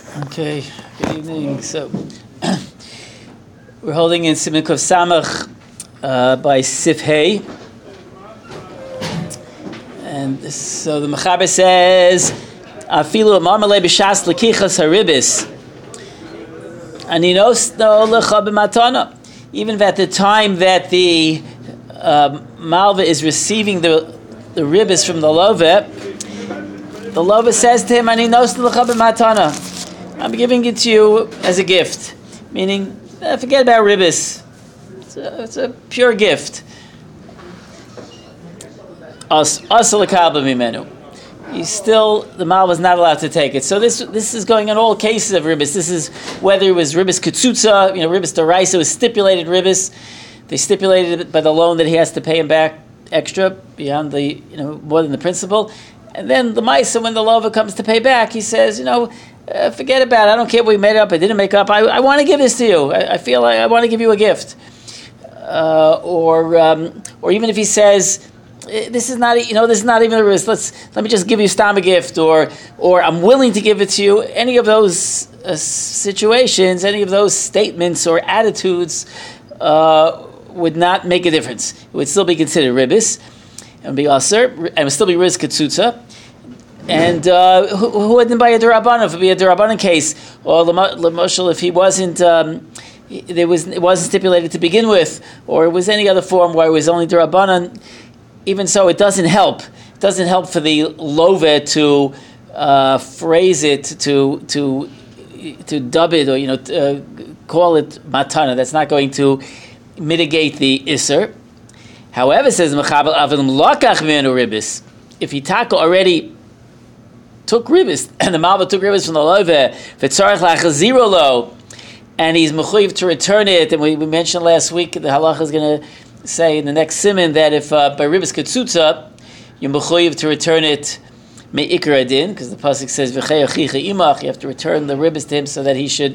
Okay, good evening. So we're holding in Siman Kuf Samach by Sif Hay, and so the Mechaber says, "Afilu marmalei b'shas lekichas haribis, aninos no lecha b'matana." Even at the time that the malva is receiving the ribis from the lova says to him, "Aninos no lecha b'matana." I'm giving it to you as a gift, meaning forget about ribis. It's a pure gift. He's still, the malva is not allowed to take it. So this is going in all cases of ribis. This is whether it was ribis ketzutza, ribis deraisa was stipulated ribis. They stipulated it by the loan that he has to pay him back extra beyond the more than the principal. And then the Maisa, when the lova comes to pay back, he says, forget about it. I don't care what we made up. I didn't make up. I want to give this to you. I feel like I want to give you a gift. Or even if he says, this is not even a risk. Let me just give you a gift, or I'm willing to give it to you. Any of those situations, any of those statements or attitudes would not make a difference. It would still be considered ribis and be aser, and would still be ribis ketzutza. And who wouldn't buy a derabanan? If it would be a derabanan case, or l'moshel, if he wasn't, it wasn't stipulated to begin with, or it was any other form where it was only derabanan. Even so, it doesn't help. It doesn't help for the lova to phrase it, to dub it, or call it matana. That's not going to mitigate the iser. However, says Mechaber, Avim lakach menu ribis. If he already took ribis, and the malva took ribis from the lova, v'tzarech lachaziro lo, and he's mechuyev to return it. And we mentioned last week the halacha is going to say in the next siman that if by ribis ketzutza you're mechuyev to return it me'ikar adin, because the pasuk says v'chei achicha imach, you have to return the ribis to him so that he should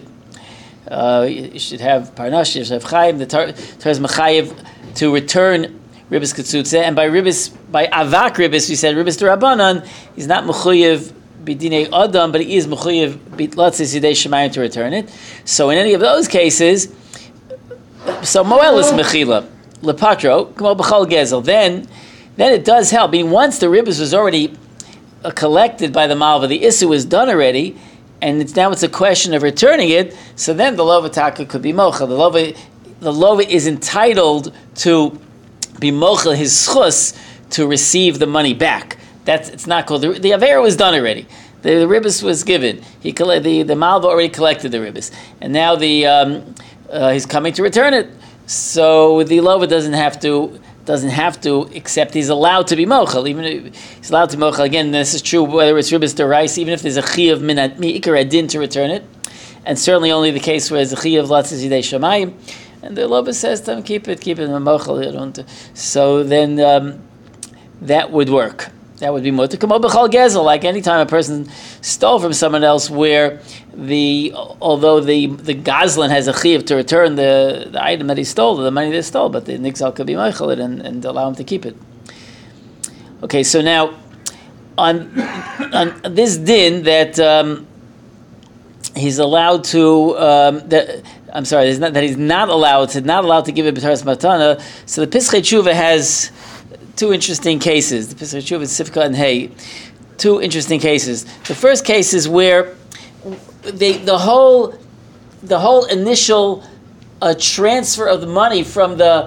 have parnash, he should have chayim. The Torah is mechayev to return ribis ketzutza, and by avak ribis we said ribis derabanan, he's not mechuyev b'dinei adam, but he is mechuyev b'tlatzis yidei shemayim to return it. So in any of those cases, so moel is mechila lepatro k'mo b'chol gezel. Then it does help. I mean, once the ribis was already collected by the malva, the issue was done already, and it's a question of returning it. So then the lova taka could be mochel. The lova is entitled to be mochel his schus to receive the money back. It's not called the avera was done already. The ribis was given. The malva already collected the ribis, and now he's coming to return it. So the lova doesn't have to accept. He's allowed to be mochel. Even if he's allowed to be mochel again. This is true whether it's ribis deraisa, even if there's a chi of mi'ikar adin to return it, and certainly only the case where there's a chi of latzis yidei shamayim. And the lova says to him, keep it mochel. So then that would work. That would be mutter. K'mo b'chol gezel, like any time a person stole from someone else, where although the gazlan has a chiyuv to return the item that he stole, the money they stole, but the nixal could be mochel it and allow him to keep it. Okay, so now on this din that he's allowed to that he's not allowed to give it b'taras matana. So the Pischei Tshuva has two interesting cases. The Pischei Tshuva, Sifka and Hay, two interesting cases. The first case is where the whole initial transfer of the money from the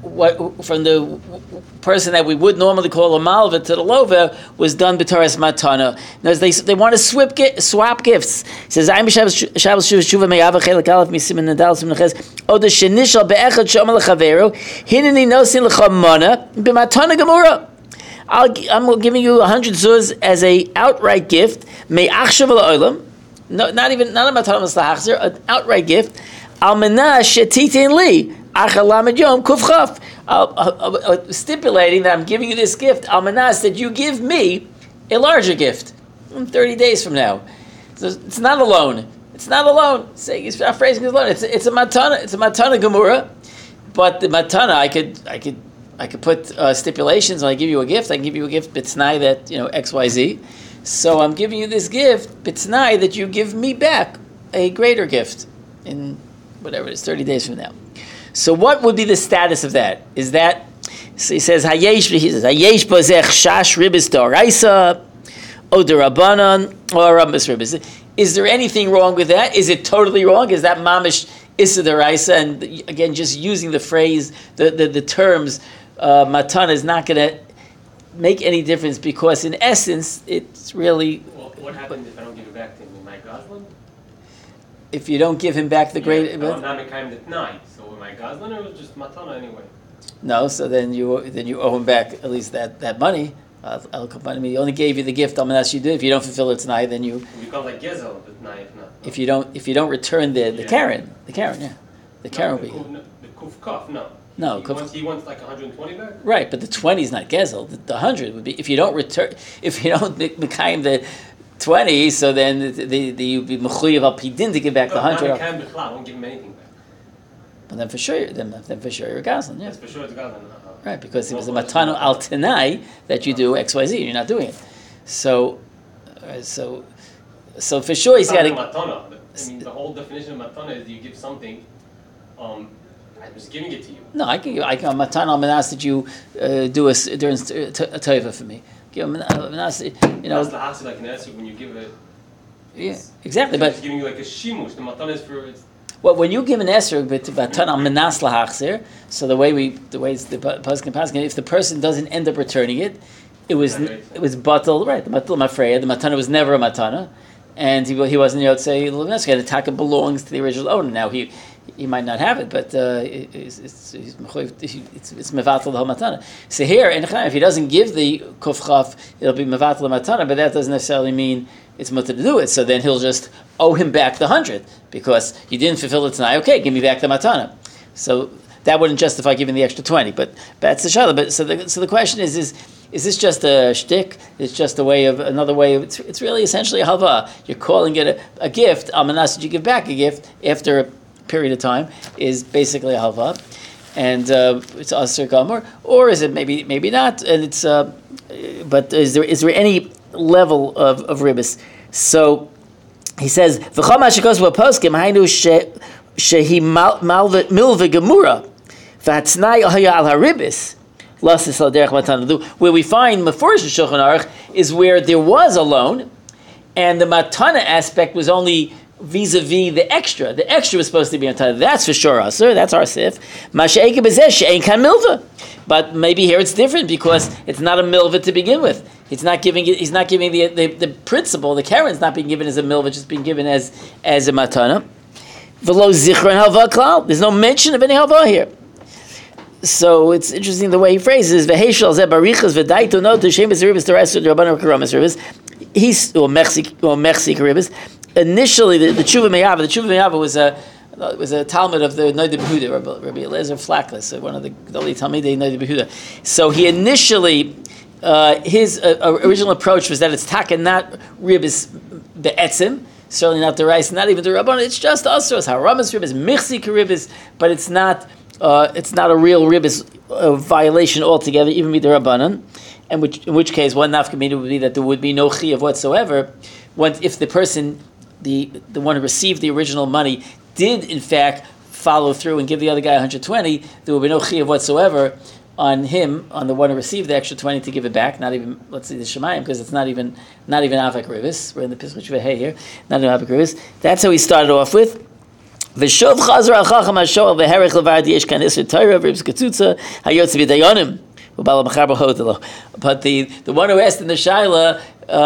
person that we would normally call a malva to the lova was done b'taras matana. Now they want to swap gifts. It says I'm Shabbos shuva me'ava chelak aleph misim nadal sim neches od shenishal be'echad shomer lechaveru hineni nosin lechamana b'matana gemura. I'm giving you 100 zuz as a outright gift me'achshav la'olam. No, not a matana l'slahachzer, an outright gift. Al menah shetitin li achal lamed yom kufchaf. Stipulating that I'm giving you this gift, Almanas, that you give me a larger gift 30 days from now. So it's not a loan. It's not a loan. He's not phrasing his loan. It's a matana. It's a matana gemura. But the matana, I could put stipulations when I give you a gift. I can give you a gift b'tznai that X, Y, Z. So I'm giving you this gift, b'tnai, that you give me back a greater gift in whatever it is, 30 days from now. So what would be the status of that? Is that, so he says, Hayesh bozech shash ribis d'oraisa, o d'Rabbanan, or rambas ribis. Is there anything wrong with that? Is it totally wrong? Is that mamish issa d'oraisa? And again, just using the phrase, the terms, matana is not going to make any difference, because in essence, it's really... Well, what happens if I don't give it back to him? Am I Goslin? If you don't give him back the great... I'm not Mekayim the night, so am I Goslin, or was it just matana anyway? No, so then you owe him back at least that money. He only gave you the gift. I'm going to ask you to do it. If you don't fulfill it tonight, then you... It becomes like Gezel, but not if not. If you don't return the Karen, yeah. The Karen will be... The Kuf Kaf, no. No, he wants like 120 back? Right, but the 20 is not Gezel. The 100 would be, if you don't Mekayim the 20, so then you'd be Mechuyev al Pidin to give back the 100. Not Mekayim B'chlal, I won't give him anything back. But then for sure you're a Goslin, yeah. Yes, for sure it's Goslin. Right, because it was a matano al tenai that you do XYZ, and you're not doing it. So for sure he's got to... Matana. I mean, the whole definition of matana is you give something, I'm just giving it to you. No, I can matana al menas that you do a tova for me. Give him menas, That's the hasid like an esrog when you give it. Yeah, exactly. But it's giving you like a shimush. The matana is for... Well, when you give an esrog b'tatan al menas lahachzir, so the way the paskin, if the person doesn't end up returning it, it was batal, right? The matana mafreya, the matana was never a matana, and he wasn't yotzei l'neska. The taka belongs to the original owner. Now he might not have it, but it's mevatel the whole matana. So here, if he doesn't give the kufchaf, it'll be mevatel the matana, but that doesn't necessarily mean it's mutter to do it. So then he'll just owe him back the 100 because you didn't fulfill it tonight. Okay, give me back the matana. So that wouldn't justify giving the extra 20. But that's the shaila. But so the question is this just a shtick? It's just another way. It's really essentially a halva. You're calling it a gift. Almanas that you give back a gift after a period of time is basically a halva, and it's asur gamor. Or is it maybe not? And it's but is there any level of ribis? So he says v'chol ma shekos v'poskim hainu shehi milva gemura v'hatznai haya al haribis lasis al derech matana. Where we find meforish Shulchan Aruch is where there was a loan, and the matana aspect was only vis-a-vis the extra. The extra was supposed to be matana. That's for sure, asur. That's our sif. Masha'eke b'zeh she'ein kan milva. But maybe here it's different because it's not a milva to begin with. He's not giving the principle. The Karen's not being given as a milva, just being given as a matana. V'lo zichron halva klal. There's no mention of any halva here. So it's interesting the way he phrases v'heishal zeh barichas v'daito no to shemis ribis to rest of the rabbanon karamas ribis. He's mechzik ribis. Initially, the Tshuva Me'ava was a Talmud of the Noda B'Yehuda, Rabbi Eliezer Flacklis, one of the Gedolei Talmidei Noda B'Yehuda. So he initially, his original approach was that it's taka, not ribis be'etzim, certainly not the rice, not even the rabbanon. It's just asur, haramas ribis, michzik ribis, but it's not a real ribis violation altogether, even with the rabbanon. In which case, one nafkamina would be that there would be no chiyuv whatsoever. If the person, the one who received the original money, did in fact follow through and give the other guy 120, there would be no chiyuv whatsoever on him, on the one who received the extra 20 to give it back. Not even, let's say the shemayim, because it's not even avak ribis. We're in the Pesach Shvei here, not even avak ribis. That's how he started off with. V'shov chazar al chacham ha'shoel v'herech levar diyesh kan isur Torah ribs ketzutza hayotz v'dayonim. But the one who asked in the shaila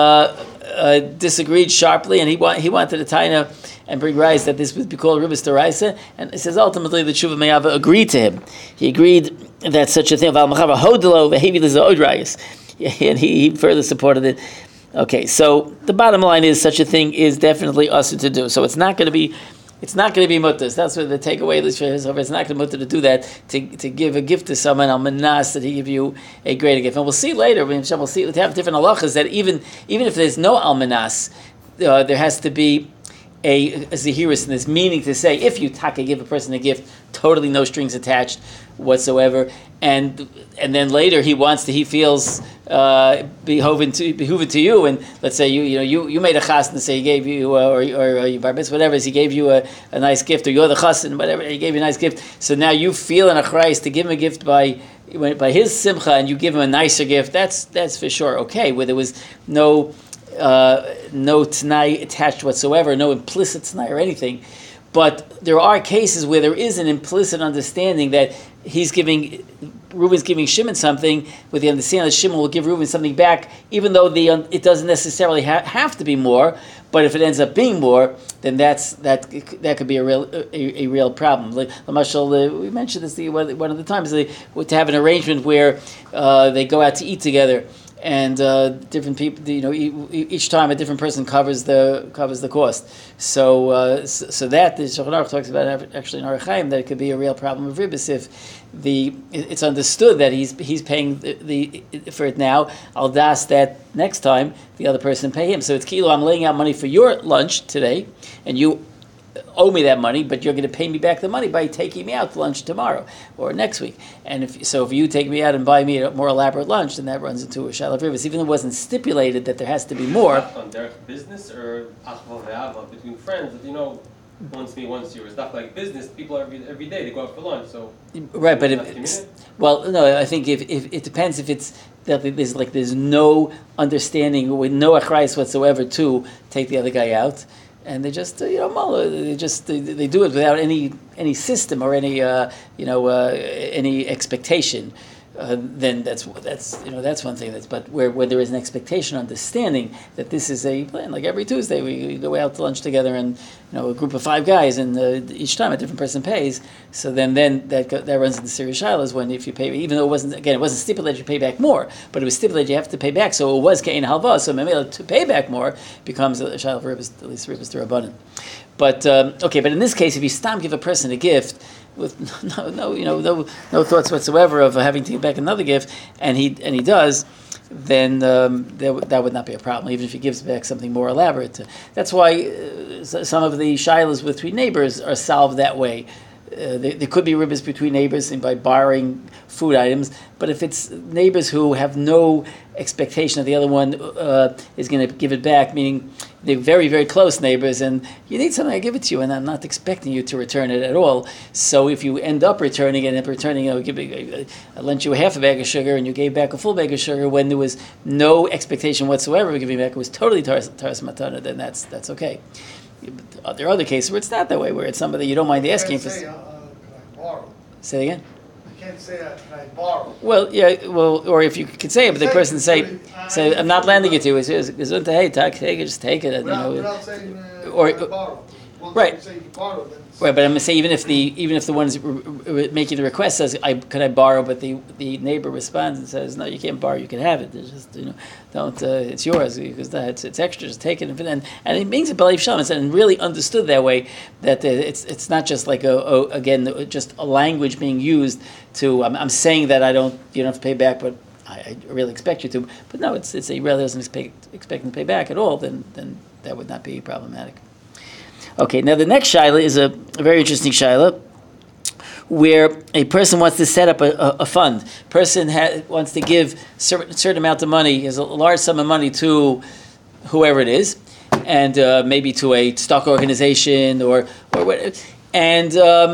disagreed sharply, and he wanted to taina and bring rise that this would be called ribis d'oraisa. And he says ultimately the Tshuva Me'ava agreed to him. He agreed that such a thing, and he further supported it. Okay, so the bottom line is such a thing is definitely usher to do. So it's not going to be mutters. That's what the takeaway is. It's not going to be mutter to do that, to give a gift to someone, al manas, that he give you a greater gift. And we'll see later, we'll see, to have different halachas, that even if there's no al manas, there has to be a zahirus in this, meaning to say, if you taka give a person a gift, totally no strings attached whatsoever, and then later he feels behoven to you, and let's say you made a chasna, say he gave you or bar mitzvah, whatever, he gave you a nice gift, or you're the chassan, whatever, he gave you a nice gift, so now you feel an achrayis to give him a gift by his simcha, and you give him a nicer gift. That's for sure okay, where there was no t'nai attached whatsoever, no implicit t'nai or anything. But there are cases where there is an implicit understanding that Reuben's giving Shimon something with the understanding that Shimon will give Reuben something back, even though it doesn't necessarily have to be more. But if it ends up being more, then that could be a real problem. Like Lamashal, we mentioned this one of the times, to have an arrangement where they go out to eat together. And different people, each time a different person covers the cost. So that the Shulchan Aruch talks about actually in Orach Chaim, that it could be a real problem of ribbis if it's understood that he's paying for it now. I'll das that next time the other person pay him. So it's kilo. I'm laying out money for your lunch today, and you owe me that money, but you're going to pay me back the money by taking me out to lunch tomorrow or next week. And if you take me out and buy me a more elaborate lunch, then that runs into a shalav rivas, even though it wasn't stipulated that there has to be more. On their business or between friends, once me, once you, stuff like business. People every day they go out for lunch. So right, but no, I think if it depends if it's that there's no understanding with no achrayus whatsoever to take the other guy out. And they just, they do it without any system or any expectation. Then that's one thing. But where there is an expectation, understanding that this is a plan. Like every Tuesday, we go out to lunch together, and a group of 5 guys, and each time a different person pays. So then that runs into serious shilas when if you pay, even though it wasn't stipulated you pay back more, but it was stipulated you have to pay back. So it was kein halva. So maybe to pay back more becomes a shilah for ribbis, at least ribbis to rabbanan. But but in this case, if you stop give a person a gift with no thoughts whatsoever of having to give back another gift, and he does, then that would not be a problem, even if he gives back something more elaborate. That's why some of the shilas between neighbors are solved that way. There could be ribbis between neighbors by borrowing food items, but if it's neighbors who have no expectation that the other one is going to give it back, meaning they're very, very close neighbors, and you need something, I give it to you, and I'm not expecting you to return it at all. So if you end up returning it, I lent you a half a bag of sugar, and you gave back a full bag of sugar when there was no expectation whatsoever of giving back, it was totally taras matana, then that's okay. There are other cases where it's not that way, where it's somebody you don't mind asking for. Can I borrow? Say it again. I can't say can I borrow? Well, yeah, or if you could say it, but the person say, I'm not lending it to you. It says, hey, take it, just take it. Without saying, or borrow. Right. Say you borrow, then right, but I'm going to say even if the one's making the request says, could I borrow, but the neighbor responds and says, no, you can't borrow, you can have it. It's just don't it's yours because it's extra. Just take it and it means a belief shalom. It's really understood that way that it's not just like just a language being used to. I'm saying that you don't have to pay back, but I really expect you to. But no, it's he really doesn't expect him to pay back at all. Then that would not be problematic. Okay, now the next shaila is a very interesting shaila, where a person wants to set up a fund. Person wants to give a certain amount of money, has a large sum of money to whoever it is, and maybe to a stock organization or whatever, and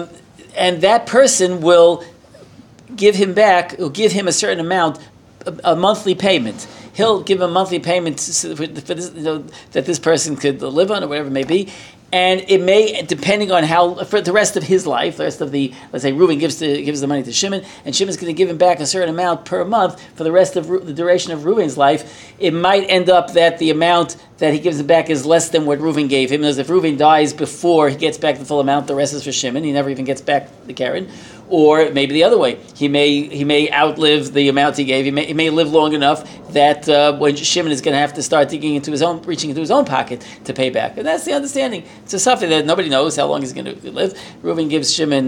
that person will give him back, will give him a certain amount, a monthly payment. He'll give a monthly payment for this, that this person could live on or whatever it may be. And it may, depending on how, for the rest of his life, the rest of let's say Reuben gives the money to Shimon, and Shimon's going to give him back a certain amount per month for the rest of the duration of Reuben's life. It might end up that the amount that he gives him back is less than what Reuben gave him. Because if Reuben dies before he gets back the full amount, the rest is for Shimon. He never even gets back the Karen. Or maybe the other way. He may outlive the amount he gave. He may live long enough that when Shimon is going to have to start reaching into his own pocket to pay back. And that's the understanding. It's a something that nobody knows how long he's going to live. Reuben gives Shimon,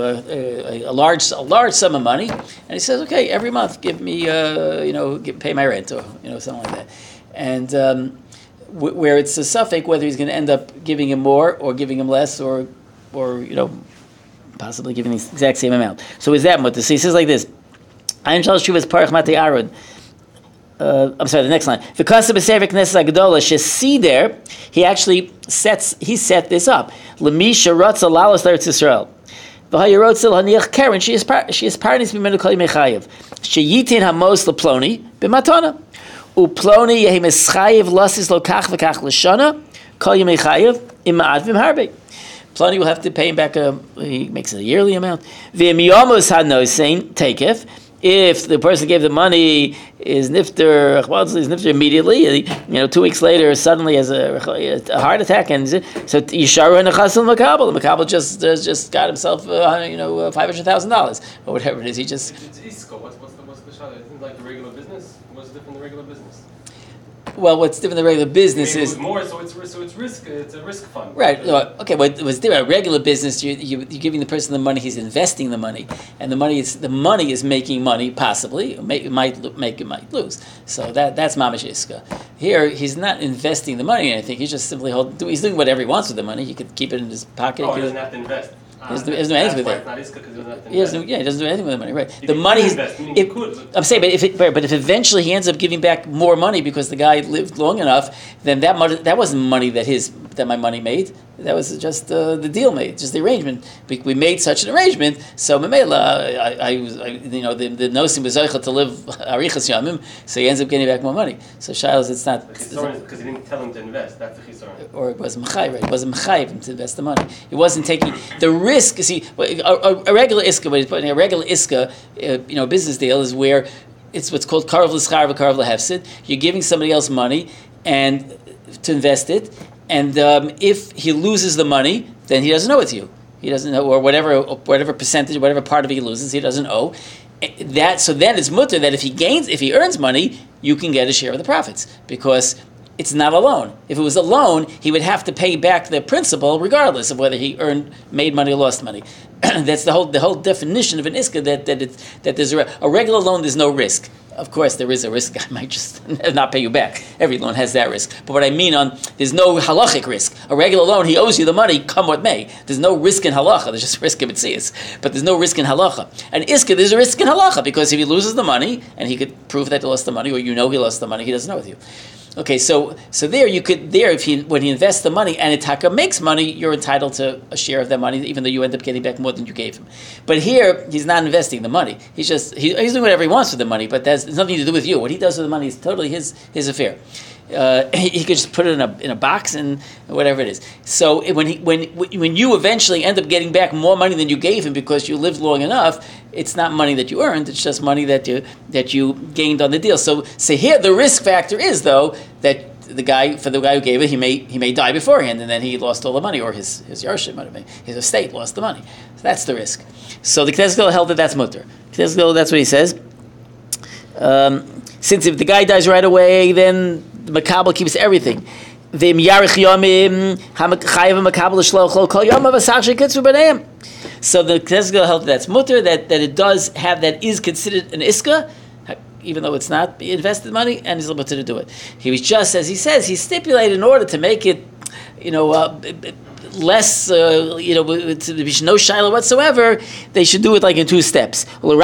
a large sum of money, and he says, "Okay, every month give me, pay my rent or something like that." And where it's a suffix whether he's going to end up giving him more or giving him less or possibly giving the exact same amount. So is that mutter? So he says like this: I'm sorry, the next line. There, he actually set this up. Lemisha Ratza Lalos Eretz Yisrael. V'hayirotzel haniach keren. She is parnis b'menu kol yimei chayev. Sheyitin hamos leploni b'matana. Uploni yehi meschayev lasis lo kach v'kach l'shana kol yimei chayev im ma'ad v'mharbe. Ploni will have to pay him back. He makes it a yearly amount. V'miyamos hanosein takef. If the person gave the money is nifter immediately, 2 weeks later suddenly has a heart attack, and so Yisharu and Chasul Makabel. The Makabel just got himself $500,000 or whatever it is. He just. It's Isko. What's the shot? Isn't it like the regular business? What's different than the regular business? Well, what's different than the regular business Maybe is it was more, so it's risk. It's a risk fund. Right. Okay. What's different? Regular business, you're giving the person the money. He's investing the money, and the money is making money. Possibly, it might lose. So that's mamash iska. Here, he's not investing the money. I think he's just simply he's doing whatever he wants with the money. He could keep it in his pocket. Oh, he doesn't have to invest. He doesn't do anything with it. Not iska because he doesn't have to He doesn't do anything with the money, right? If The money he is. invest, meaning he could. I'm saying, but if eventually he ends up giving back more money because the guy lived long enough, then that wasn't money that my money made. That was just the deal made, just the arrangement. We made such an arrangement. So Mamela, the nosim was zeicha to live arichas yamim, so he ends up getting back more money. So Shiloh, it's not because he didn't tell him to invest. That's the chisaron. Or it wasn't mechayiv, right? It wasn't mechayiv him to invest the money. It wasn't taking the risk. See, a regular iska, but a regular iska, business deal is where it's what's called karov l'schar v'karov l'hefsid. You're giving somebody else money and to invest it. And if he loses the money, then he doesn't owe it to you. He doesn't know, or whatever percentage, whatever part of it he loses, he doesn't owe. So then it's mutter that if he earns money, you can get a share of the profits because it's not a loan. If it was a loan, he would have to pay back the principal regardless of whether he made money or lost money. That's the whole definition of an iska that there's a regular loan. There's no risk. Of course, there is a risk. I might just not pay you back. Every loan has that risk. But what I mean there's no halachic risk. A regular loan, he owes you the money, come what may. There's no risk in halacha. There's just risk in mitzias. But there's no risk in halacha. And iska, there's a risk in halacha because if he loses the money and he could prove that he lost the money, or he lost the money, he doesn't know with you. Okay, so when he invests the money and Itaka makes money, you're entitled to a share of that money, even though you end up getting back more than you gave him. But here, he's not investing the money. He's doing whatever he wants with the money, but that's nothing to do with you. What he does with the money is totally his affair. He could just put it in a box and whatever it is. So when you eventually end up getting back more money than you gave him because you lived long enough, it's not money that you earned. It's just money that you gained on the deal. So here the risk factor is though that the guy who gave it, he may die beforehand, and then he lost all the money, or his yarship might have been, his estate lost the money. So that's the risk. So the Knesset held that that's mutter. Knesset, that's what he says. Since if the guy dies right away, then the makabel keeps everything. So the Knesset held that that's mutter, that it does have, that is considered an iska, even though it's not invested money, and he's able to do it. He was just, as he says, he stipulated in order to make it, less, to be no shiloh whatsoever, they should do it like in 2 steps.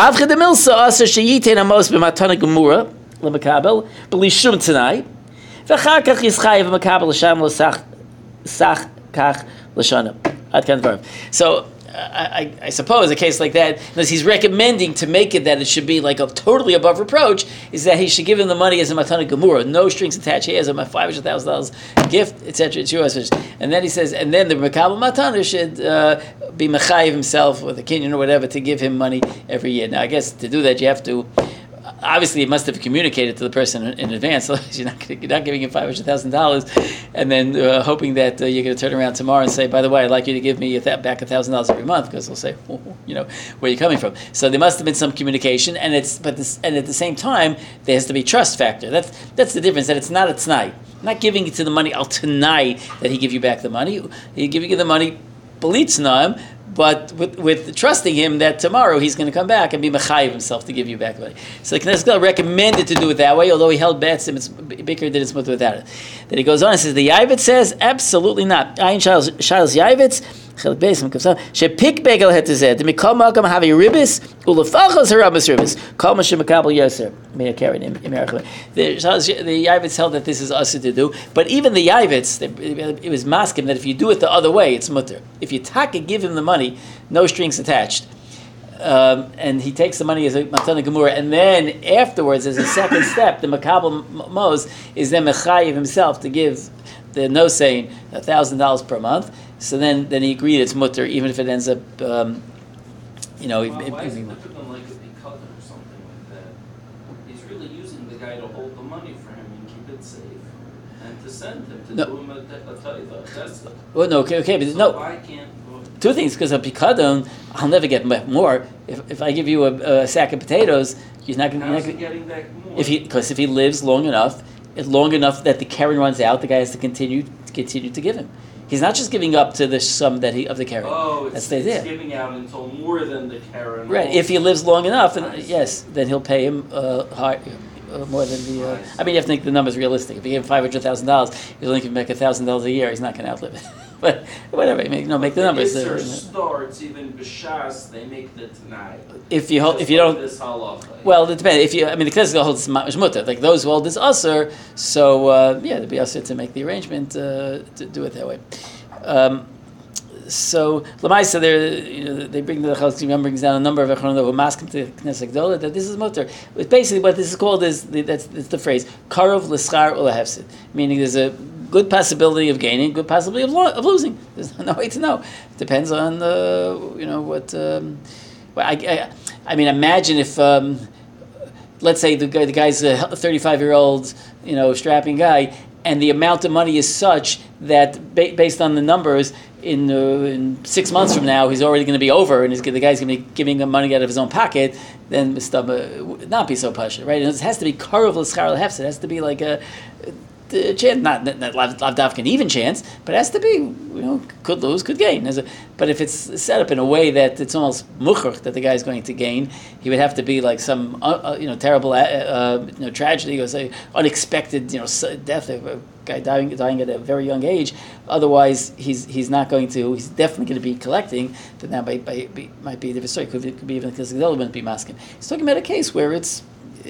So I suppose a case like that, unless he's recommending to make it that it should be like a totally above reproach, is that he should give him the money as a matana gemura, no strings attached. He has a $500,000 gift, etc. It's yours. And then he says, and then the makabel matana should be mechayiv himself or the kinyan or whatever to give him money every year. Now, I guess to do that, you have to. Obviously, you must have communicated to the person in advance. Otherwise, you're not giving him $500,000, and then hoping that you're going to turn around tomorrow and say, "By the way, I'd like you to give me back $1,000 every month," because they'll say, "Where are you coming from?" So there must have been some communication, and at the same time, there has to be trust factor. That's the difference. That it's not a t'nai. Not giving it to the money al t'nai that he give you back the money. He give you the money b'litznaim, but with trusting him that tomorrow he's going to come back and be mechayiv himself to give you back money. So the Knesset recommended to do it that way, although he held betzim, it's bigger than it's mutter without it. Then he goes on and says, the Yavitz says, absolutely not. Ayin Shailas Yavitz, Chelik Beis, Shepik Begel Hetized, the Mikol Malkam Havi Ribis, Ulefachos Harabas Ribis, Kol Mashem Makabel Yoser, May I carry him? The Yavitz held that this is us to do, but even the Yavitz, it was maskim that if you do it the other way, it's mutter. If you taka give him the money, no strings attached, and he takes the money as a matana gemura, and then afterwards, as a second step, the makabel mos is then mechayiv himself to give the no saying $1,000 per month. So then he agreed it's mutter, even if it ends up, Why is it different like a pikadon or something like that? He's really using the guy to hold the money for him and keep it safe, and to send him to do him a taiva. That's well, no, okay, but so no. why can't? Two things, because a pikadon, I'll never get more. If I give you a sack of potatoes, you're not going How's to he getting back more? because if he lives long enough that the keren runs out, the guy has to continue to give him. He's not just giving up to the sum of the keren. Oh, That's it's the idea. giving out until more than the keren. Right. If he lives long enough, and yes, then he'll pay him more than the. I mean, you have to make the numbers realistic. If you give him $500,000, he's only going to make $1,000 a year. He's not going to outlive it. But whatever, make the numbers. If it starts even b'shas, they make the tonight. If you don't. This halacha. Well, it depends. The Knesset holds mutter, like those who hold this usher. So it'd be usher to make the arrangement to do it that way. So Lamaisa, they bring the Chazal brings down a number of Echonim who maskim to Knesset Gdola that this is mutter. But basically, what this is called is that's the phrase karov l'schar ulahefsid, meaning there's a good possibility of gaining, good possibility of losing. There's no way to know. It depends on what. Imagine if let's say the guy's a 35-year-old strapping guy, and the amount of money is such that based on the numbers, in 6 months from now, he's already going to be over, and the guy's going to be giving him money out of his own pocket, then Mistama would not be so passionate, right? And it has to be karov l'schar l'hefsed. It has to be like a chance, not lavdavka an even chance, but it has to be, could lose, could gain. But if it's set up in a way that it's almost muchach that the guy's going to gain, he would have to be like some terrible tragedy, or say unexpected death of a guy dying at a very young age. Otherwise, he's definitely going to be collecting. Then that might be a different story. Could be even because the wouldn't be masking. He's talking about a case where it's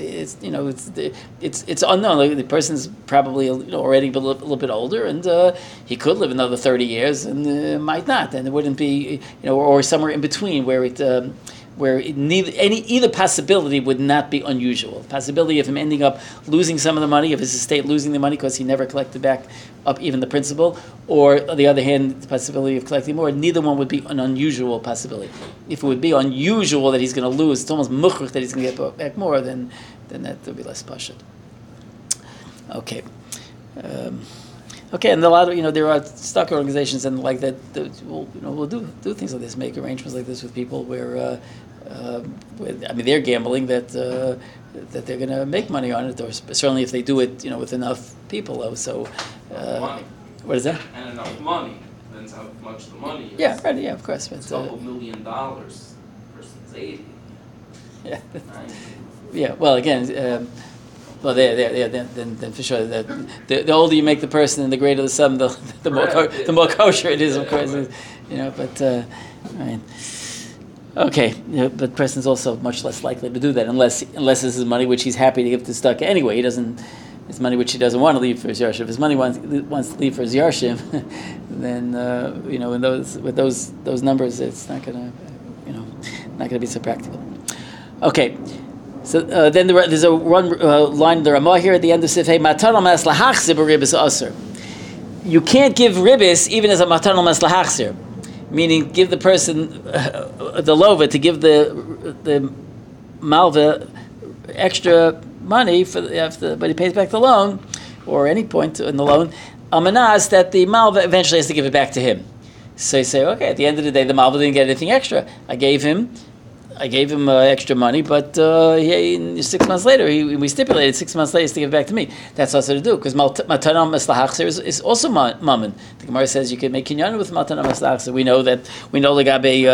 unknown. Like the person's probably already a little bit older, and he could live another 30 years, and might not. And it wouldn't be or somewhere in between where either possibility would not be unusual. The possibility of him ending up losing some of the money, of his estate losing the money because he never collected back up even the principal, or on the other hand, the possibility of collecting more, neither one would be an unusual possibility. If it would be unusual that he's going to lose, it's almost muchach that he's going to get back more, then that would be less pashut. Okay. And a lot of there are stock organizations and like that will do things like this, make arrangements like this with people where they're gambling that they're going to make money on it, or certainly if they do it with enough people. So money. What is that? And enough money. Depends how much the money is. Yeah, right. Yeah, of course. But, $2 million versus 80. Yeah. Right. Yeah. Well, again. Then for sure, the older you make the person and the greater the sum, the more kosher it is, of course. But okay. But the person's also much less likely to do that unless this is money which he's happy to give to stock anyway. He doesn't. It's money which he doesn't want to leave for his yarshim. If his money wants to leave for his yarshim, then with those numbers, it's not gonna be so practical. Okay. So then there's a one line in the Ramah here at the end of Sifhei, Matan al mas lahachzir b'ribis aser. You can't give ribis even as a matan al mas lahachzir, meaning give the person the lova to give the malva extra money but he pays back the loan, or any point in the loan. Amanas that the malva eventually has to give it back to him. So you say, okay, at the end of the day, the malva didn't get anything extra. I gave him I gave him extra money, but 6 months later, we stipulated 6 months later to give it back to me. That's also to do, because Matana Maslahachzer is also Mammon. The Gemara says you can make kinyan with Matana Maslahachzer. We know Legabe...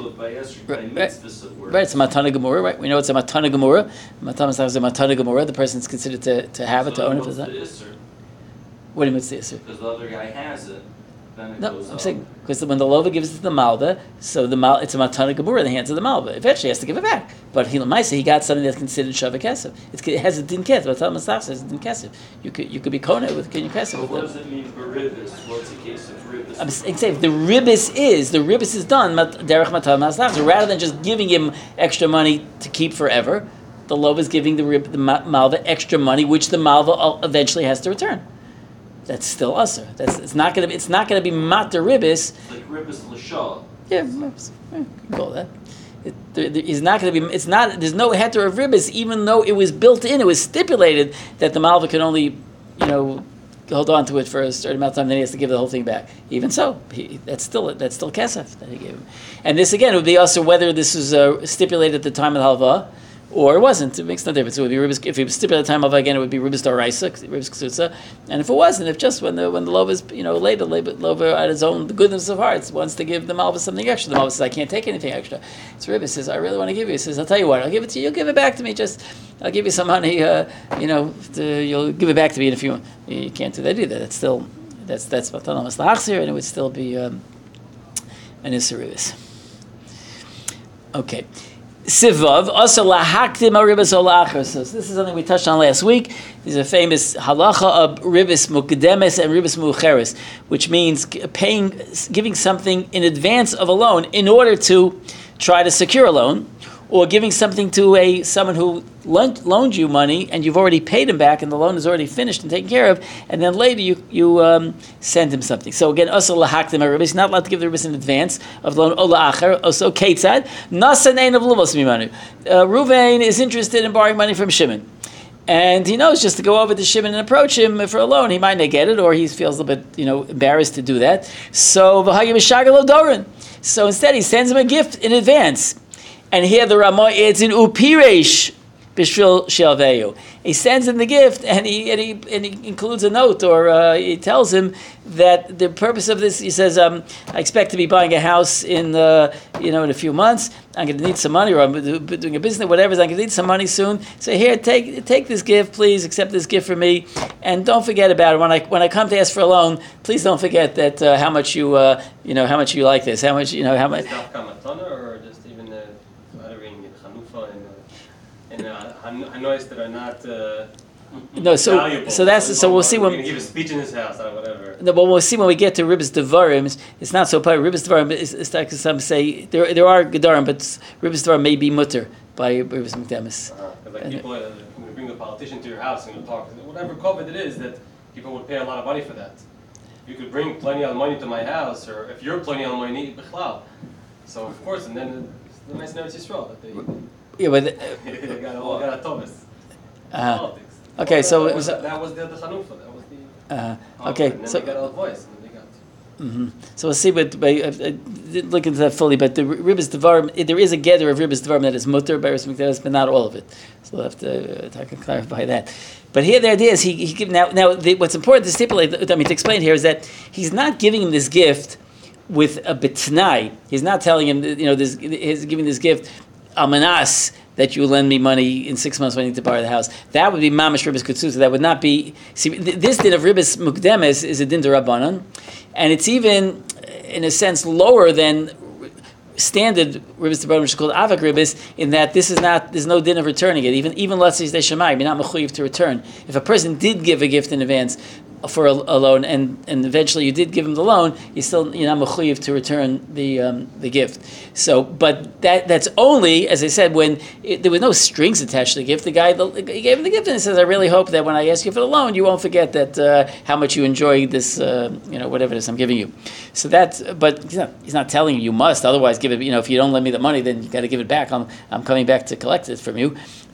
Right, it's a Matana Gemura, right? We know it's a Matana Gemura. Matana Maslahachzer is a Matana Gemura. The person is considered to have it, to own it. What do you mean it's the Isser? Because the other guy has it. No, I'm saying because when the Lova gives it to the Malva, so it's a Matana Gemura in the hands of the Malva. Eventually, he has to give it back. But he got something that's considered Shavah Kesef. It has a din kesef. Matana Maslach says din kesef. You could be kona with kinyan kesef. What does it mean for ribis? What's the case of ribis? I'm saying the ribis is done derech Matana Maslach. So rather than just giving him extra money to keep forever, the Lova is giving the Malva extra money, which the Malva eventually has to return. That's still usher. It's not going to be matar ribis. Like ribis l'shah. Yeah, you can call that. It's not going to be. It's not. There's no heter of ribis, even though it was built in. It was stipulated that the malva can only, hold on to it for a certain amount of time. Then he has to give the whole thing back. Even so, that's still kesef that he gave him. And this again would be also whether this was stipulated at the time of the halva. Or it wasn't. It makes no difference. It would be ribis. If it was stipulated at the time of again, it would be ribis d'oraisa, ribis ksutza. And if it wasn't, if just when the lova is later, lova at his own the goodness of hearts wants to give the malva something extra, the malva says I can't take anything extra. So ribis says I really want to give you. He says I'll tell you what, I'll give it to you. You'll give it back to me. I'll give you some money. You'll give it back to me in a few. You can't do that either. That's matana maslachzir, and it would still be an issur ribis. Okay. Sivav also lahaktim aribas olachar. So this is something we touched on last week. These are famous halacha of ribis mukdemes and ribis mucheres, which means giving something in advance of a loan in order to try to secure a loan, or giving something to someone who loaned you money and you've already paid him back and the loan is already finished and taken care of, and then later you send him something. So again, also lahaktim ribis, not allowed to give the ribis in advance of the loan. Ola acher, also ketzad nasanein of luvos mimanu. Ruvain is interested in borrowing money from Shimon, and he knows just to go over to Shimon and approach him for a loan. He might not get it, or he feels a little bit embarrassed to do that. So v'hagim mishagalo dorin. So instead, he sends him a gift in advance. And here the Ramah adds in upiresh b'shvil shelveyu. He sends him the gift, and he includes a note, or he tells him that the purpose of this. He says, "I expect to be buying a house in a few months. I'm going to need some money, or I'm doing a business, whatever. I'm going to need some money soon. So here, take this gift, please. Accept this gift from me, and don't forget about it. When I come to ask for a loan, please don't forget that how much you like this, how much how much." Hanois that are not no, so valuable. So we'll see when we're going to give a speech in his house or whatever. No, but we'll see when we get to Ribis Devarim. It's not so popular. Ribis Devarim is like some say there are Gedarim, but Ribis Devarim may be mutter by Ribis Mukdemis. Like people when you bring a politician to your house and you talk, whatever COVID it is, that people would pay a lot of money for that. You could bring plenty of money to my house, or if you're plenty of money, bichlal. So of course, and then it's the nice Eretz Yisrael that they. Yeah, but they got a Thomas. Politics. Okay, so that was the Chanukah. That was the. Okay, and then so they got a voice, and then they got. So we'll see. But I didn't look into that fully. But the Ribis Devarim, there is a gether of Ribis Devarim that is mutter by Ribis Mikdash, but not all of it. So we'll have to clarify that. But here the idea is he give now. What's important to stipulate, to explain here, is that he's not giving him this gift with a betnai. He's not telling him, he's giving this gift. Almanas, that you lend me money in 6 months when I need to borrow the house. That would be mamash ribis kutzuta. That would not be. See, this din of ribis mukdemes is a din de rabbanon, and it's even, in a sense, lower than standard ribis de rabbanon, which is called avak ribis, in that this is not. There's no din of returning it. Even let's say shemayim, you're not mechuyev to return. If a person did give a gift in advance for a loan, and eventually you did give him the loan, you're not mechuyev to return the gift. So, but that's only, as I said, when there were no strings attached to the gift. The guy he gave him the gift, and he says, "I really hope that when I ask you for the loan, you won't forget that how much you enjoy this, whatever it is I'm giving you." So but he's not telling you must. Otherwise, give it. If you don't lend me the money, then you got to give it back. I'm coming back to collect it from you.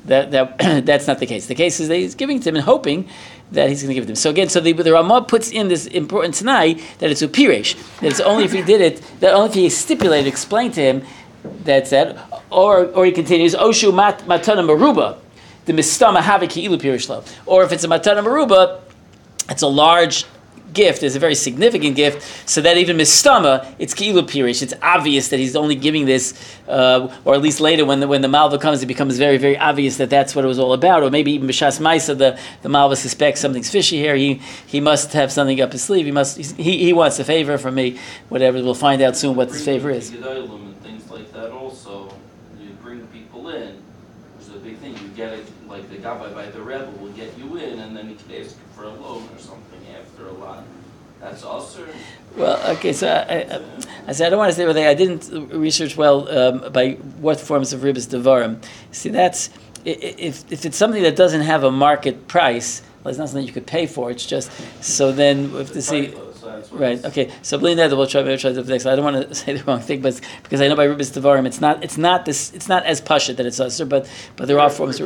That's not the case. The case is that he's giving it to him and hoping that he's going to give it to him. So again, the Ramah puts in this important Tanai that it's upiresh, that it's only if he did it, that only if he stipulated, explained to him, That's that. Or he continues, Oshu matana maruba, the mistama haviki ilu pirishlo. Or if it's a matana maruba, it's a large gift, is a very significant gift, so that even mistama, it's ki'ilu pirish. It's obvious that he's only giving this, or at least later when the malva comes, it becomes very, very obvious that that's what it was all about. Or maybe even b'shas ma'isa, the malva suspects something's fishy here. He must have something up his sleeve. He wants a favor from me. Whatever, we'll find out soon what this favor is. And things like that also, you bring people in, which is a big thing. You get it, like the gabbai by the Rebbe will get you in, and then he can ask you for a loan or something after a lot. That's also. Well, okay, so I said I don't want to say whether I didn't research well by what forms of ribis devarim. See, that's if it's something that doesn't have a market price, well, it's not something you could pay for. It's just so then we have to see. Right. Okay. So believe that we'll try the next. I don't want to say the wrong thing, but because I know by ribis devarim, it's not as pashut that it's usher, but there are forms.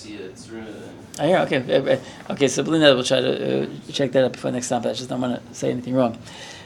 Oh, yeah, okay. So believe that we'll try to check that out before next time. But I just don't want to say anything wrong.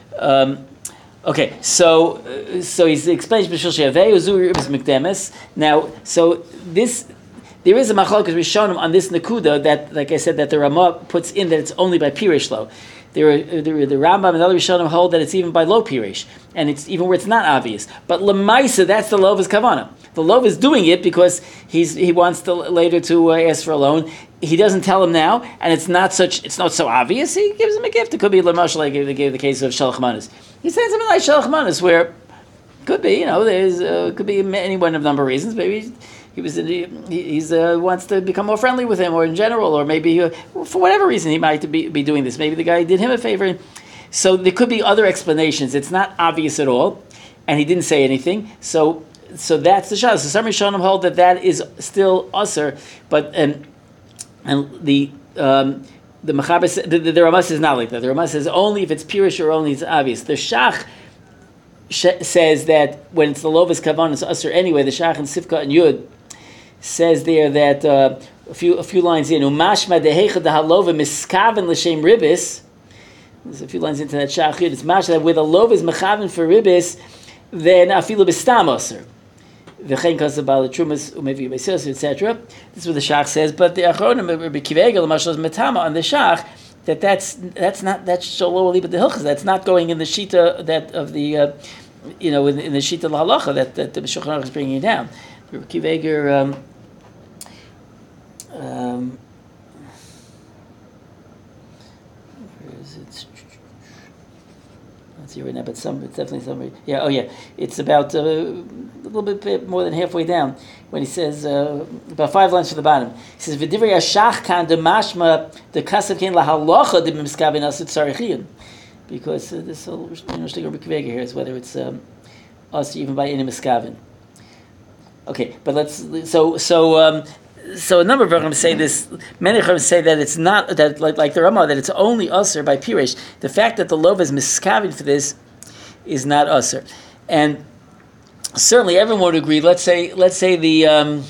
Okay. So he's explained b'shul she'avei uzuri ribis mikdemes. Now, so this. There is a machlokas rishonim on this nakuda that, like I said, that the Ramah puts in that it's only by pirish low. The Rambam and other Rishonim hold that it's even by low pirish, and it's even where it's not obvious. But lemaisa, that's the lova's kavana. The lov is doing it because he wants to later to ask for a loan. He doesn't tell him now, and it's not so obvious. He gives him a gift. It could be lemashal, like they gave the case of shalach manas. He says something like shalach manas, where could be, there's could be any one of number of reasons. Maybe he wants to become more friendly with him, or in general, or maybe for whatever reason he might be doing this. Maybe the guy did him a favor. So there could be other explanations. It's not obvious at all, and he didn't say anything. So that's the shah. So some Rishonim hold that is still usher, but and the Mechaber, the Ramah says not like that. The Ramah says only if it's pirish or only it's obvious. The Shach says that when it's the lovas kavan it's usher anyway. The Shach and Sifka and Yud says there that a few lines in umashma dehecha dehalova miskaven l'shem ribis. There's a few lines into that Shach Yud. It's mashma that where the lov is mechaven for ribis, then afilu b'stam usher. V'chein kasabal trumas umevi b'seos, etc. This is what the Shach says. But the Achronim Rabbi Kivegel mashal is metama on the Shach that's shalom ali but the hilchas. That's not going in the shita that of the in the shita l'halacha that the Shulchan Aruch is bringing down. Rabbi Kiveger. Where is it? Let's see right now, but it's definitely somewhere. Yeah, it's about a little bit more than halfway down when he says about 5 lines from the bottom. He says v'divrei hashach kan de mashma de kasav kein lahalacha de b'miskaven asit tzarichin, because this whole thing Rabbi Kiveger here is whether it's us even by any miskaven. Okay, but so a number of Rambam say this. Many Rambam say that it's not that like the Ramah that it's only usher by pirish. The fact that the lova is miskavin for this is not usher, and certainly everyone would agree. Let's say the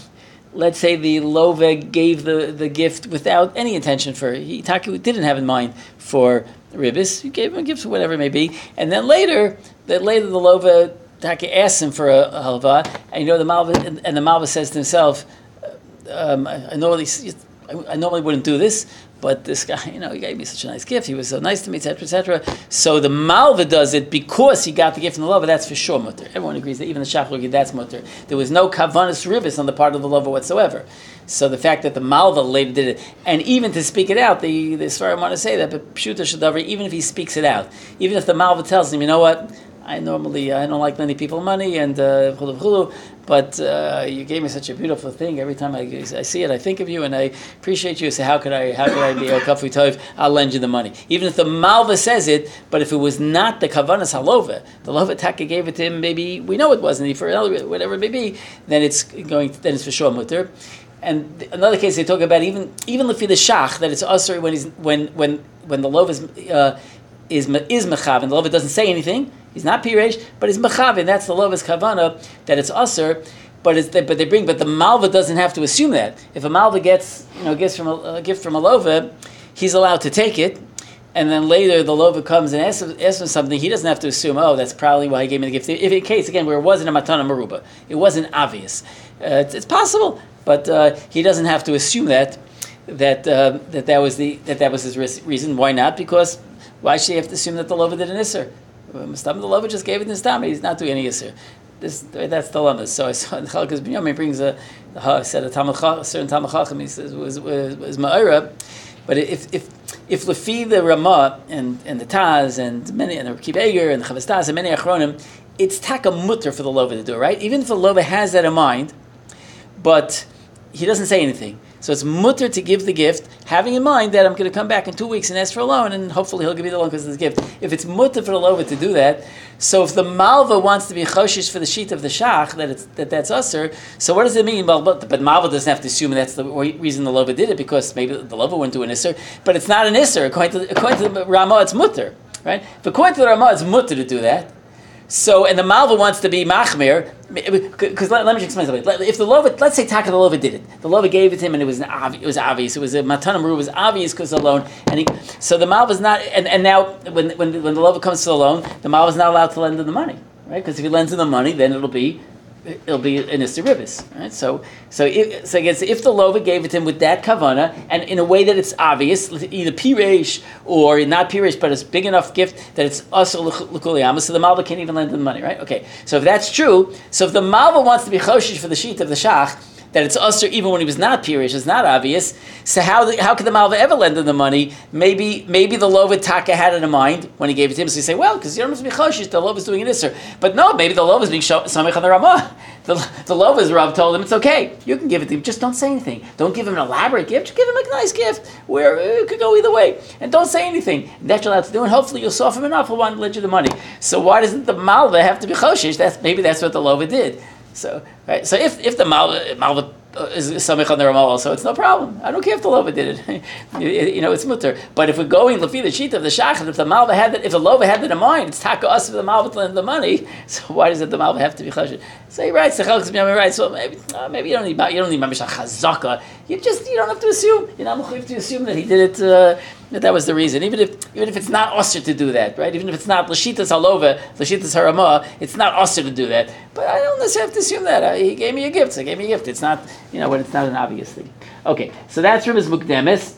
lova gave the gift without any intention for he didn't have in mind for ribis. He gave him a gift for whatever it may be, and then later the lova Taka asks him for a halva, and the Malva says to himself, I normally wouldn't do this, but this guy, he gave me such a nice gift. He was so nice to me, etc., etc. So the Malva does it because he got the gift from the lover. That's for sure mutter. Everyone agrees that even the Shach that's mutter. There was no kavanas ribis on the part of the lover whatsoever. So the fact that the Malva later did it, and even to speak it out, the Sfarim want to say that, but Pshuta Shadavar, even if he speaks it out, even if the Malva tells him, you know what, I don't like lending people money and but you gave me such a beautiful thing. Every time I see it, I think of you and I appreciate you. So how could I be a kafu tov? I'll lend you the money, even if the malva says it. But if it was not the kavanas halova, the lova taka gave it to him. Maybe we know it wasn't for whatever it may be. Then it's for sure mutter. And another case they talk about even lefi the shach that it's usher when the lova is mechav and the lova doesn't say anything. He's not piresh, but he's mechav, that's the lova's kavana that it's usher. But the malva doesn't have to assume that. If a malva gets from a gift from a lova, he's allowed to take it, and then later the Lova comes and asks him something, he doesn't have to assume, oh, that's probably why he gave me the gift. If in case, again, where it wasn't a matana maruba, it wasn't obvious. It's possible, but he doesn't have to assume that was his reason. Why not? Because why should he have to assume that the Lova did an Isser? The Lova just gave it in Stam, he's not doing any Isser. That's the lemma. So I saw in Chalkas Binyamin brings said a certain Talmud Chacham, he says was Ma'ira. But if Lefi the Ramah and the Taz and many and the Reb Eger and the Chavas Taz and many Achronim, it's taka mutter for the Lova to do it, right? Even if the Lova has that in mind, but he doesn't say anything. So it's mutter to give the gift, having in mind that I'm going to come back in 2 weeks and ask for a loan, and hopefully he'll give me the loan because of the gift. If it's mutter for the Lova to do that, so if the Malva wants to be choshish for the sheet of the Shach, that's usher, so what does it mean? Well, but Malva doesn't have to assume that's the reason the Lova did it, because maybe the Lova wouldn't do an Isser, but it's not an Isser. According to the Ramah, it's mutter, right? If according to the Ramah, it's mutter to do that. So, and the Malva wants to be machmir, because let me explain something. If the Lova, let's say Taka the Lova did it, the Lova gave it to him, and it was obvious. It was a Matana Maru, was obvious because of the loan, so the Malva's not. And now when the Lova comes to the loan, the Malva's not allowed to lend him the money, right? Because if he lends him the money, then it'll be an Isser Ribis, right? So I guess if the Lova gave it to him with that kavana, and in a way that it's obvious, either piresh or not piresh, but it's big enough gift that it's also l'kuliyama, so the Malva can't even lend him the money, right? Okay, so if that's true, so if the Malva wants to be choshish for the sheet of the Shach, that it's usher even when he was not pirush, it's not obvious. So how could the Malva ever lend him the money? Maybe the Lova Taka had it in mind when he gave it to him. So you say, well, because you don't have to be choshish, the Lova's doing an Isser. But no, maybe the Lova's being samech on the Ramah. The Lova's Rav told him, it's okay, you can give it to him, just don't say anything. Don't give him an elaborate gift, just give him a nice gift where it could go either way. And don't say anything. And that's what you're allowed to do, and hopefully you'll soften him enough, he'll want to lend you the money. So why doesn't the Malva have to be choshish? Maybe that's what the Lova did. So, right. So if the Malva is samech on the Ramah also, it's no problem. I don't care if the Lova did it. It's mutter. But if we're going lefi the sheet of the Shach, if the Malva had that, if the Lova had that in mind, it's taka us for the Malva to lend the money. So why does the Malva have to be chashish? So he writes, right. So maybe you don't need mamish chazaka. You don't have to assume. You're not mechuyev to assume that he did it. That was the reason. Even if it's not usher to do that, right? Even if it's not l'shitas halova, l'shitas haramah, it's not usher to do that. But I don't necessarily have to assume that. He gave me a gift, so he gave me a gift. It's not, when it's not an obvious thing. Okay, so that's Ribas Mukdemis.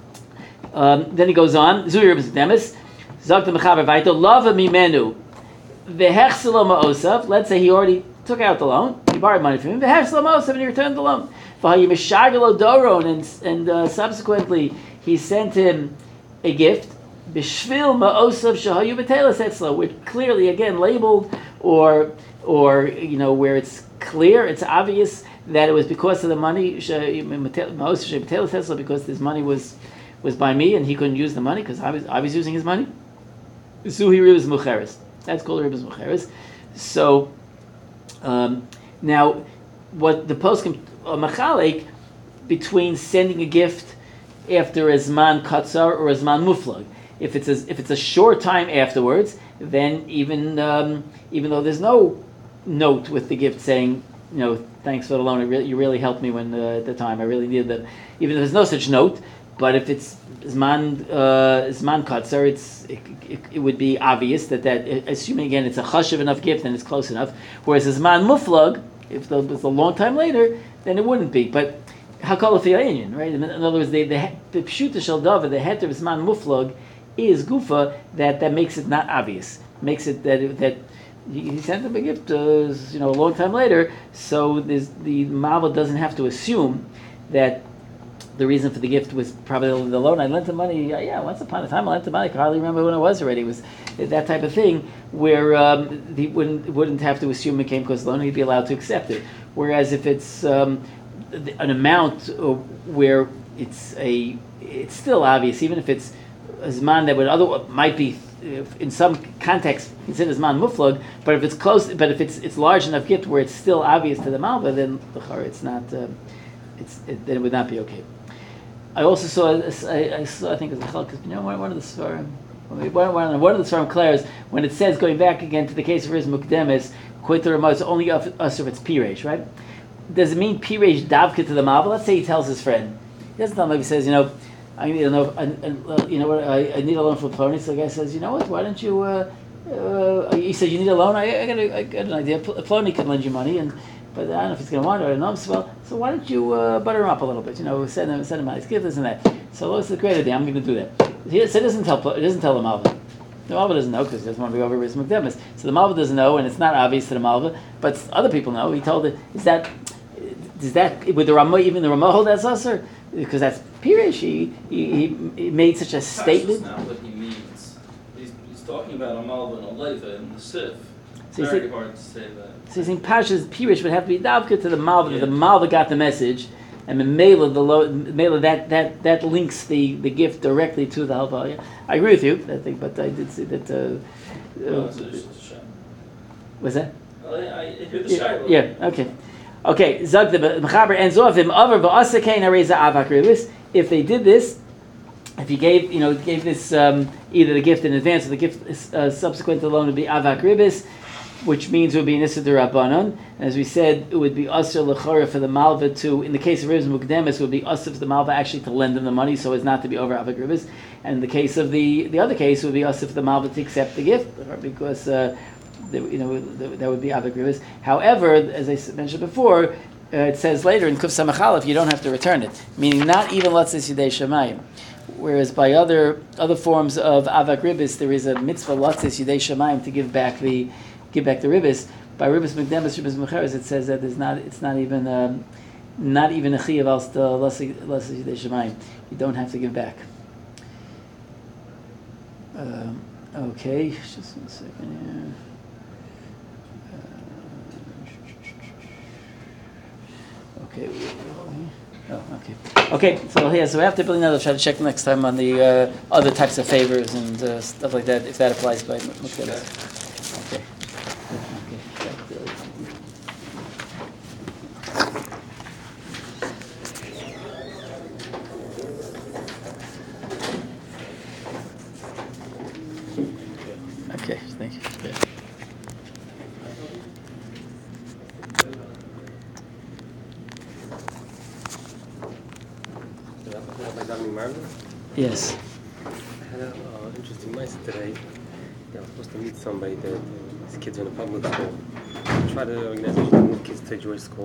Then he goes on. Zuri Ribas Mukdemis. Zok the mechaber vayto lava mimenu vehechselo ma'osav. Let's say he already took out the loan. He borrowed money from him. Vehechselo ma'osav, and he returned the loan. V'hayimeshagelo doron, and subsequently he sent him a gift, b'shvil ma'osav shahayu b'telas etzlo, which clearly again labeled or where it's clear, it's obvious that it was because of the money ma'osav b'telas etzlo, because this money was by me and he couldn't use the money because I was using his money. Zuhi ribas mucheres. That's called ribas mucheres. So now, what the poskim machalek between sending a gift after a zman katzar or a zman muflag. If it's a short time afterwards, then even though there's no note with the gift saying, thanks for the loan, you really helped me when at the time I really needed them. Even if there's no such note, but if it's zman katzar, it would be obvious that assuming again it's a chashiv enough gift and it's close enough. Whereas a zman muflag, if it's a long time later, then it wouldn't be. But hakol fi'ayin, right? In other words, the pshuta shel davar, the heter of zman muflag, is gufa that makes it not obvious. Makes it that he sent him a gift, a long time later. So the Malva doesn't have to assume that the reason for the gift was probably the loan. I lent the money. Yeah, once upon a time I lent the money. I can hardly remember when it was already. It was that type of thing where he wouldn't have to assume it came because of the loan. He'd be allowed to accept it. Whereas if it's an amount where it's still obvious, even if it's a zman that might be in some context considered zman muflag, but if it's close, but if it's large enough gift where it's still obvious to the malva, then it's not. Then it would not be okay. I also saw. I think it's one of the svarim. One of the svarim clairs when it says going back again to the case of Riz Mukdemis, Koiter Ramah is only us if it's piresh, right? Does it mean piresh davka to the malva? Let's say he tells his friend. He doesn't tell him. He says, I need a loan. You know what? I need a loan for Plony. So the guy says, you know what? Why don't you? He said, you need a loan. I got an idea. Plony can lend you money, but I don't know if he's going to want it or not. So why don't you butter him up a little bit? You know, send him nice gift, this and that. So Lois says, great idea. I'm going to do that. So it doesn't tell the Malva. The Malva doesn't know because he doesn't want to be over Riz Mukdemis. So the Malva doesn't know, and it's not obvious to the Malva, but other people know. He told it. Does that would the Ramah, even the Ramah hold that susser? Because that's Pirish. He made such a statement. That's not what he means. He's talking about a Malva and a Leva in the Sif. So Very hard to say that. So he's saying Pashas Pirish would have to be davka to the Malva. Yeah. The Malva got the message, and the Mela that links the gift directly to the Halva. I agree with you, I think, but I did see that. Was that? I hear the Shiloh. Yeah. Okay. Zag the Mechaber ends off him over v'asakein hareza avak ribis. If they did this, if he gave this either the gift in advance or the gift subsequent to the loan would be avak ribis, which means it would be an issa d'Rabbanan. And as we said, it would be asr l'chara for the malva to, in the case of ribis mukdemis, it would be asr for the malva actually to lend him the money so as not to be over avak ribis. And in the case of the other case, it would be asr for the malva to accept the gift because that would be avak ribis. However, as I mentioned before, it says later in Kuf Samach Aleph you don't have to return it, meaning not even latzis yidei shamayim. Whereas by other forms of avak ribis, there is a mitzvah latzis yidei shamayim to give back the ribis. By ribis mekdemis, ribis mecheres, it says that it's not even a chiyav al latzis yidei shamayim. You don't have to give back. Okay, just 1 second here. Okay. Okay. So we have to really now try to check next time on the other types of favors and stuff like that, if that applies by Mukdemis. Okay. Okay. Thank you. Yeah. Yes. I had an interesting mindset today. I was supposed to meet somebody that his kids are in a public school. I tried to organize a kids to Jewish school.